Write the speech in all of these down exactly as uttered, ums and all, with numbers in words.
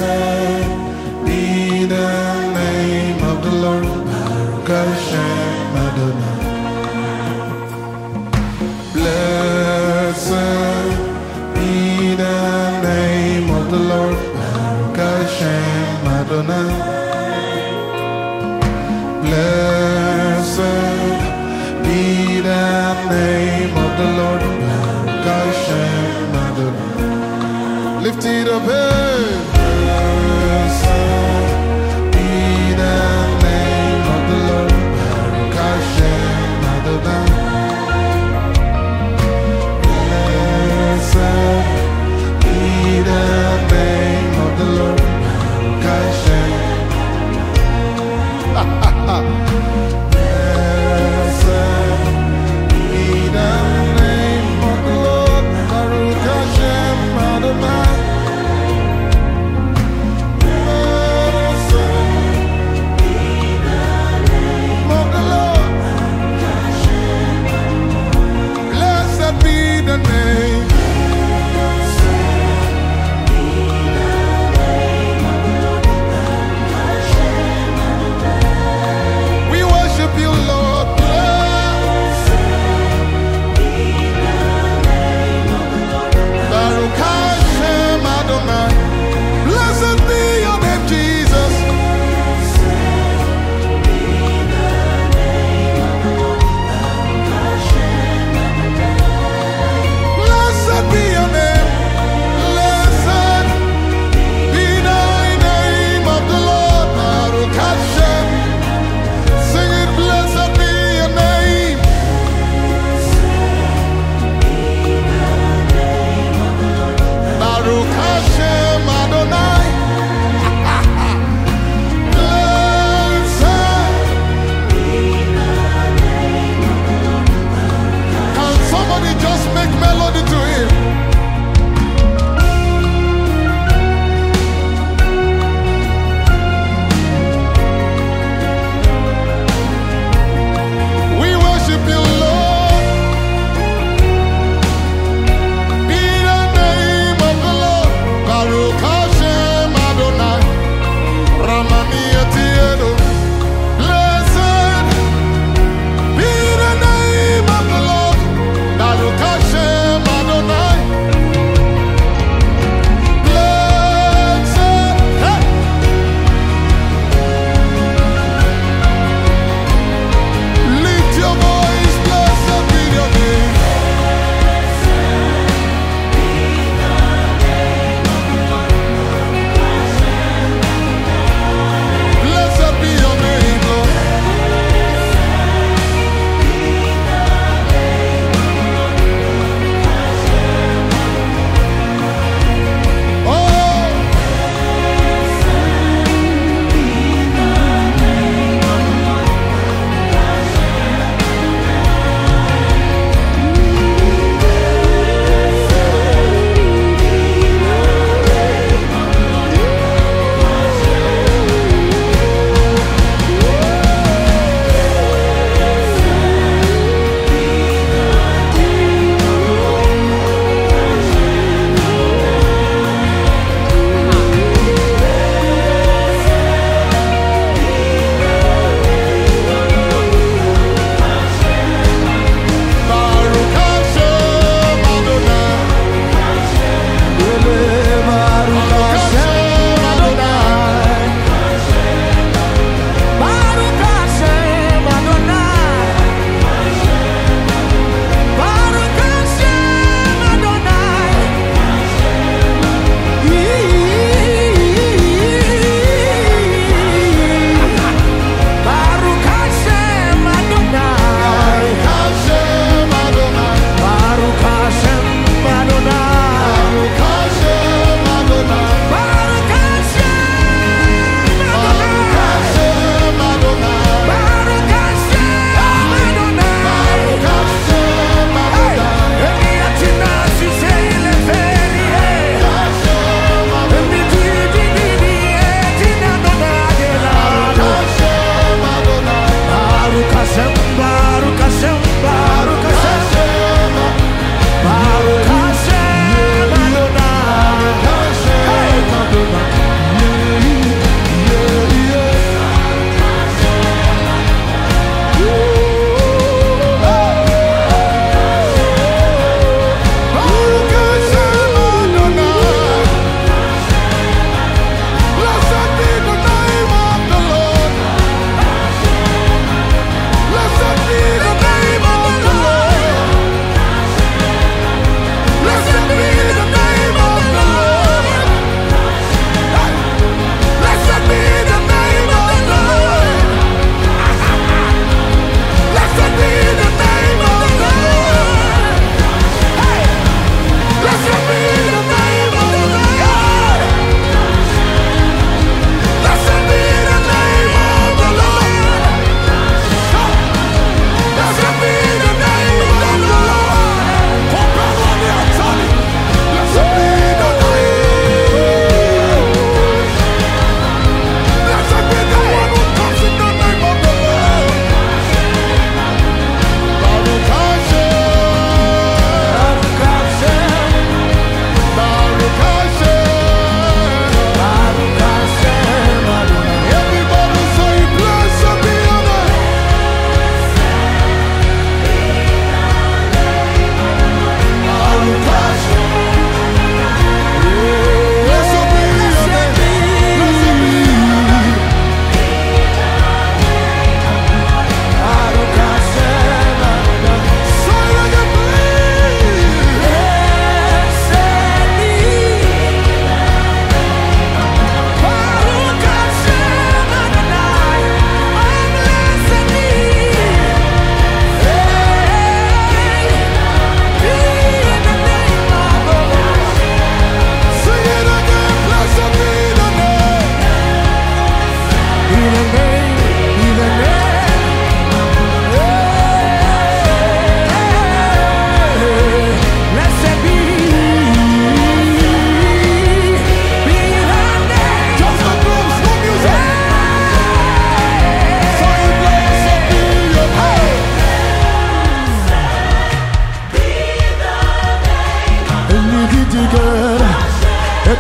Blessed be the name of the Lord. Baruch Hashem Adonai. Blessed be the name of the Lord. Baruch Hashem Adonai. Blessed be the name of the Lord. Baruch Hashem Adonai. Lift it up, hey. Blessed be the name of the Lord. Baruch Hashem Adonai. Blessed be the name of the Lord. Baruch Hashem. Blessed be the name of the Lord. Baruch Hashem Adonai.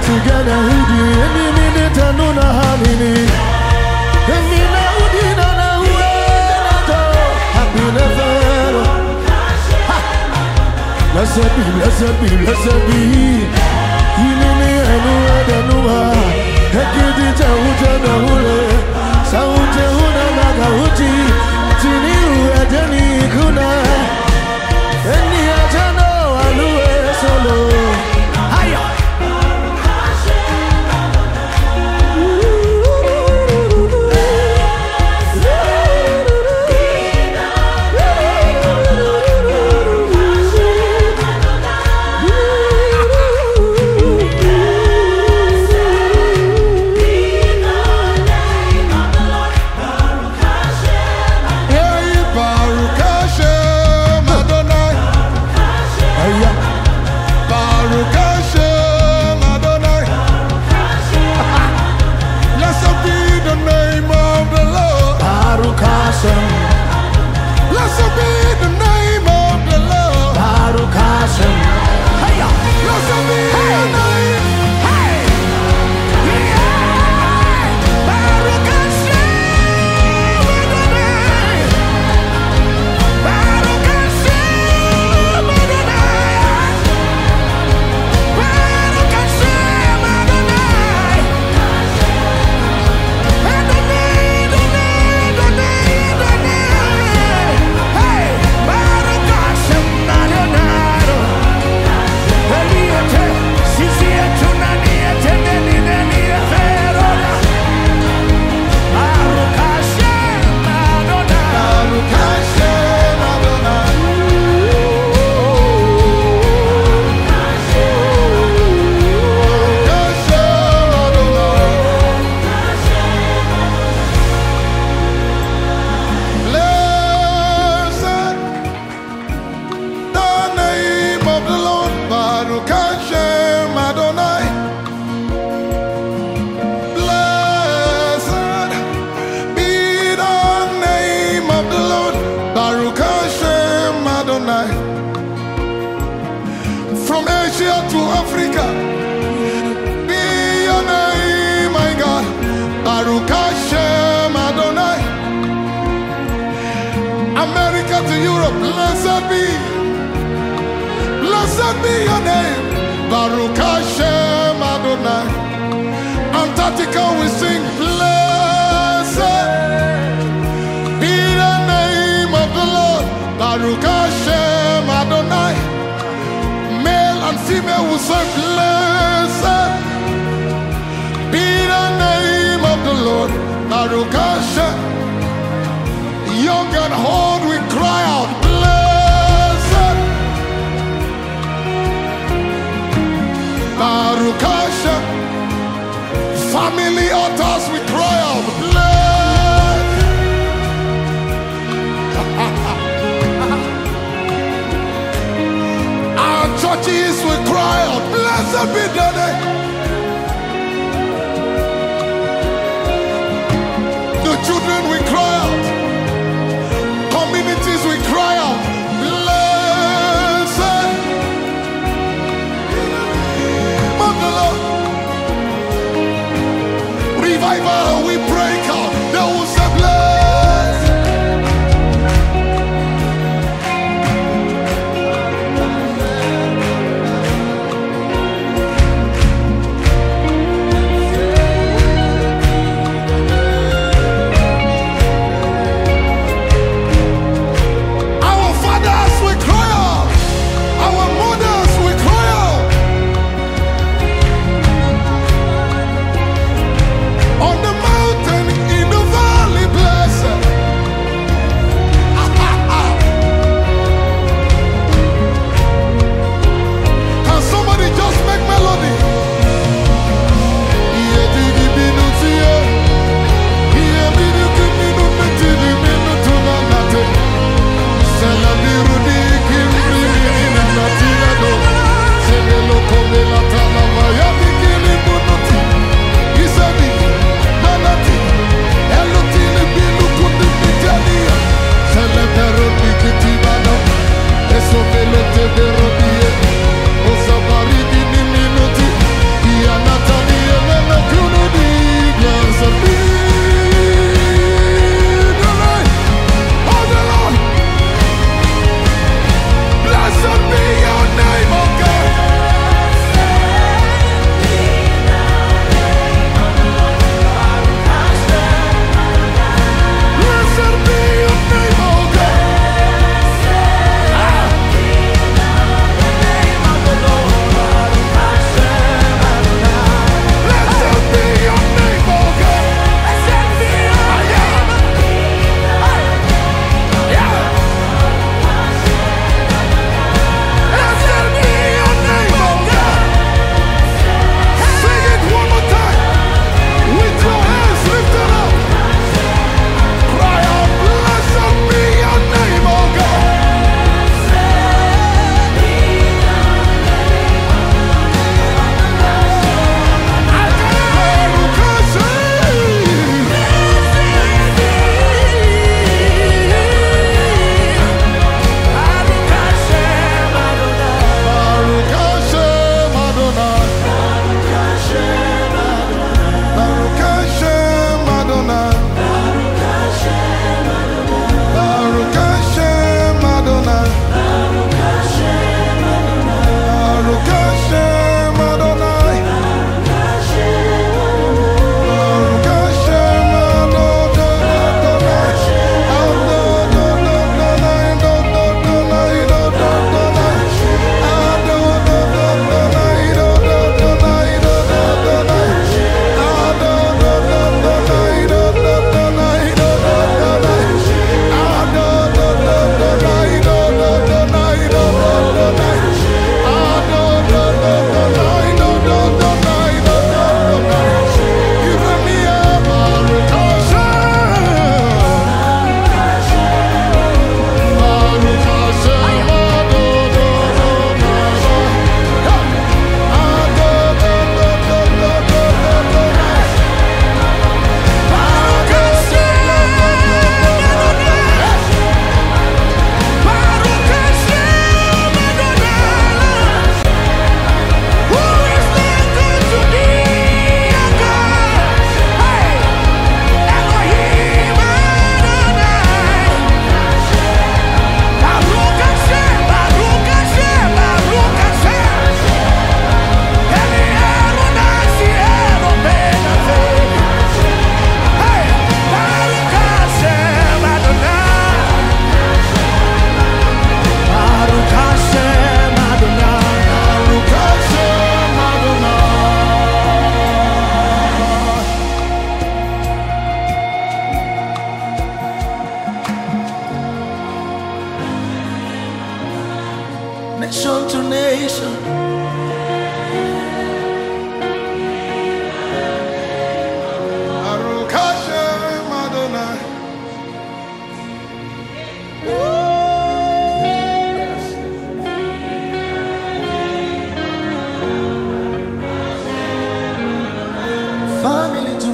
together with you. Any minute I know na halini. Any now di na na uwe na to. Happy never. Blessed be, blessed be, blessed be. Ilini enu adanua. Hekidi cha uja na ule. Sa uje una naga uji. Tini uwe jeni kuna. Eni ajano aluwe solo. Haya. Blessed be the name of the Lord. Baruch Hashem. Hey, blessed be the name. Hey, yeah. Baruch Hashem. Baruch Hashem. Baruch Hashem. From Asia to Africa, be your name, my God. Baruch Hashem Adonai. America to Europe, blessed be, blessed be your name. Baruch Hashem Adonai. Antarctica we sing, blessed be the name of the Lord. Baruch Hashem Adonai. And female will say, blessed be the name of the Lord. Baruch Hashem. Young and old, we cry out, blessed. Baruch Hashem. Family altars, we cry out, blessed. Our churches, we cry out, blessed be the name. The children, we cry out. Communities, we cry out, blessed of the Lord. Revival, we break out. They will say, blessed. On the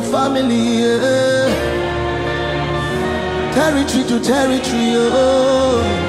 family, yeah. Territory to territory, oh.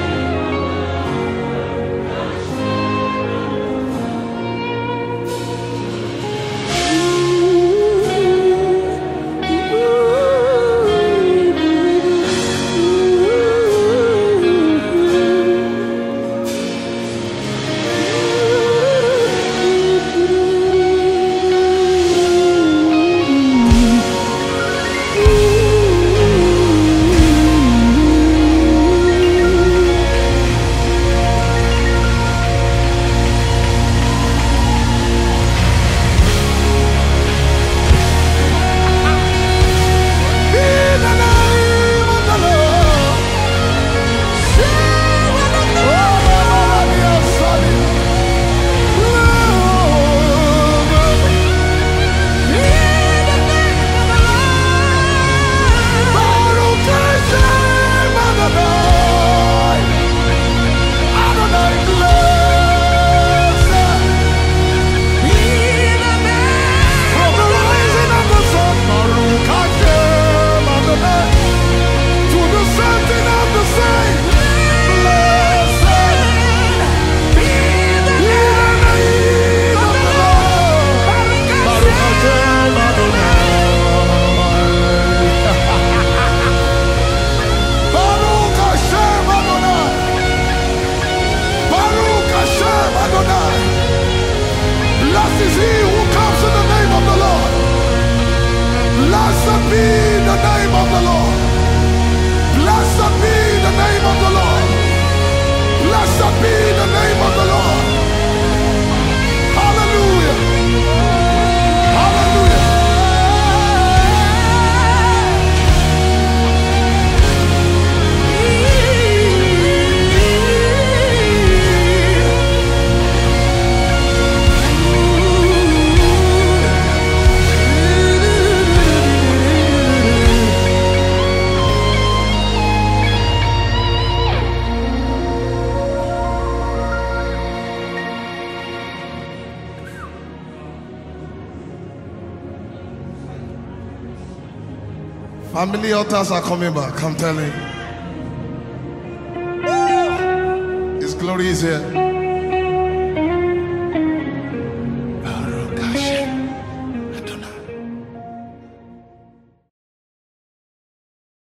Family altars are coming back, I'm telling you. His glory is here.